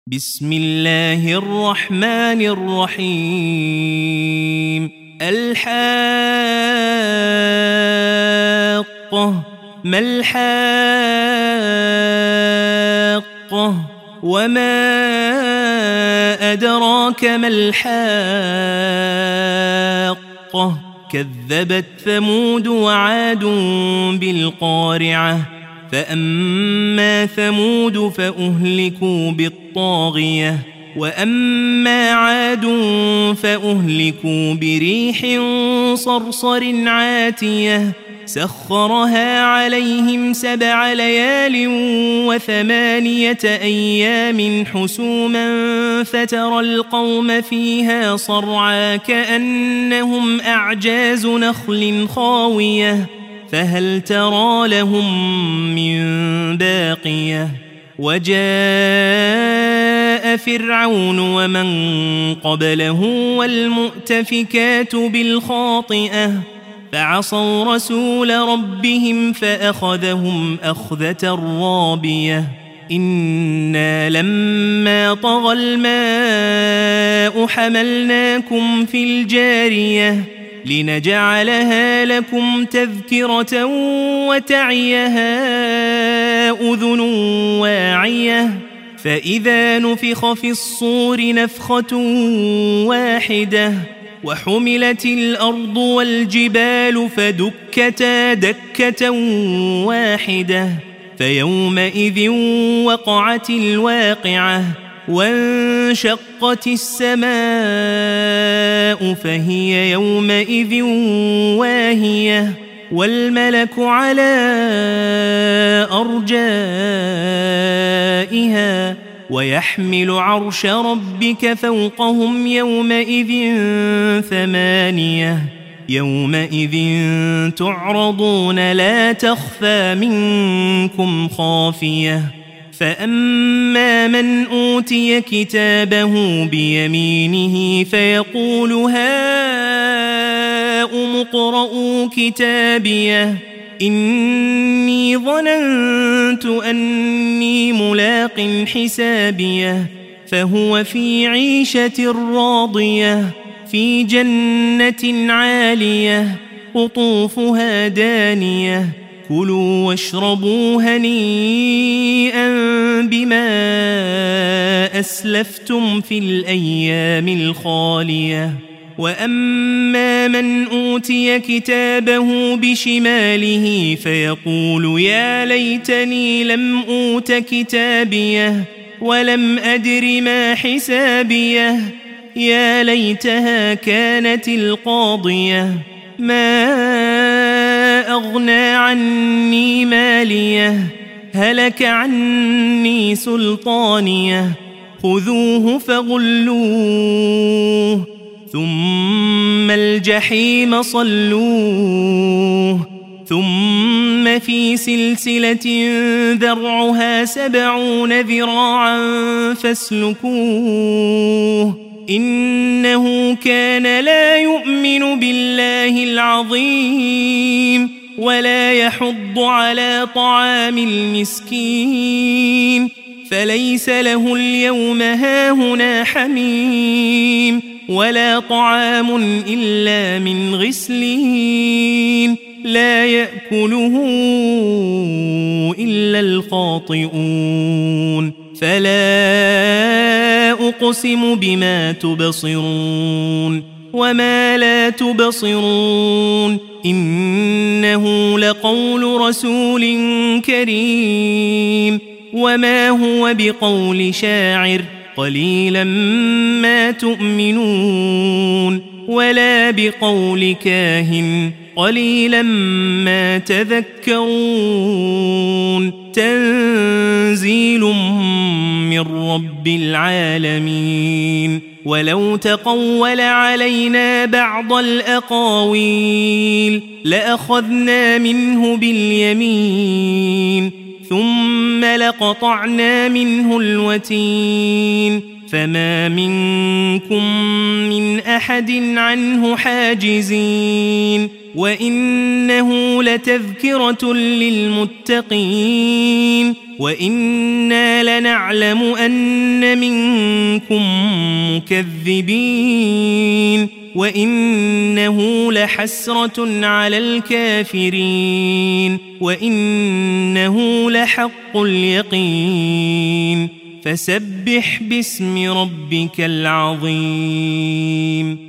بسم الله الرحمن الرحيم. الحاقة ما الحاقة وما أدراك ما الحاقة كذبت ثمود وعاد بالقارعة فأما ثمود فأهلكوا بالطاغية وأما عاد فأهلكوا بريح صرصر عاتية سخرها عليهم 7 ليال و8 أيام حسوما فترى القوم فيها صرعا كأنهم أعجاز نخل خاوية فهل ترى لهم من باقية وجاء فرعون ومن قبله والمؤتفكات بالخاطئة فعصوا رسول ربهم فأخذهم أخذة رابية إنا لما طغى الماء حملناكم في الجارية لنجعلها لكم تذكرة وتعيها أذن واعية فإذا نفخ في الصور نفخة واحدة وحملت الأرض والجبال فدكتا دكة واحدة فيومئذ وقعت الواقعة وانشقت السماء فهي يومئذ واهية والملك على أرجائها ويحمل عرش ربك فوقهم يومئذ 8 يومئذ تعرضون لا تخفى منكم خافية فأما من أوتي كتابه بيمينه فيقول هاؤم اقرءوا كتابيه إني ظننت أني ملاق حسابيه فهو في عيشة راضية في جنة عالية قطوفها دانية كلوا واشربوا هنيئا بما أسلفتم في الأيام الخالية وأما من أوتي كتابه بشماله فيقول يا ليتني لم أوت كتابيه ولم أدر ما حسابيه يا ليتها كانت القاضية ما أغنى عني ماليه هلك عني سلطانيه خذوه فغلوه ثم الجحيم صلوه ثم في سلسلة ذرعها 70 ذراعا فاسلكوه إنه كان لا يؤمن بالله العظيم ولا يحض على طعام المسكين فليس له اليوم هاهنا حميم ولا طعام إلا من غسلين لا يأكله إلا الخاطئون فلا أقسم بما تبصرون وما لا تبصرون إنه لقول رسول كريم وما هو بقول شاعر قليلا ما تؤمنون ولا بقول كاهن قليلا ما تذكرون تنزيل من رب العالمين ولو تقول علينا بعض الأقاويل لأخذنا منه باليمين ثم لقطعنا منه الوتين فما منكم من أحد عنه حاجزين وإنه لتذكرة للمتقين وإنا لنعلم أن منكم منكم مكذبين وإنه لحسرة على الكافرين وإنه لحق اليقين فسبح باسم ربك العظيم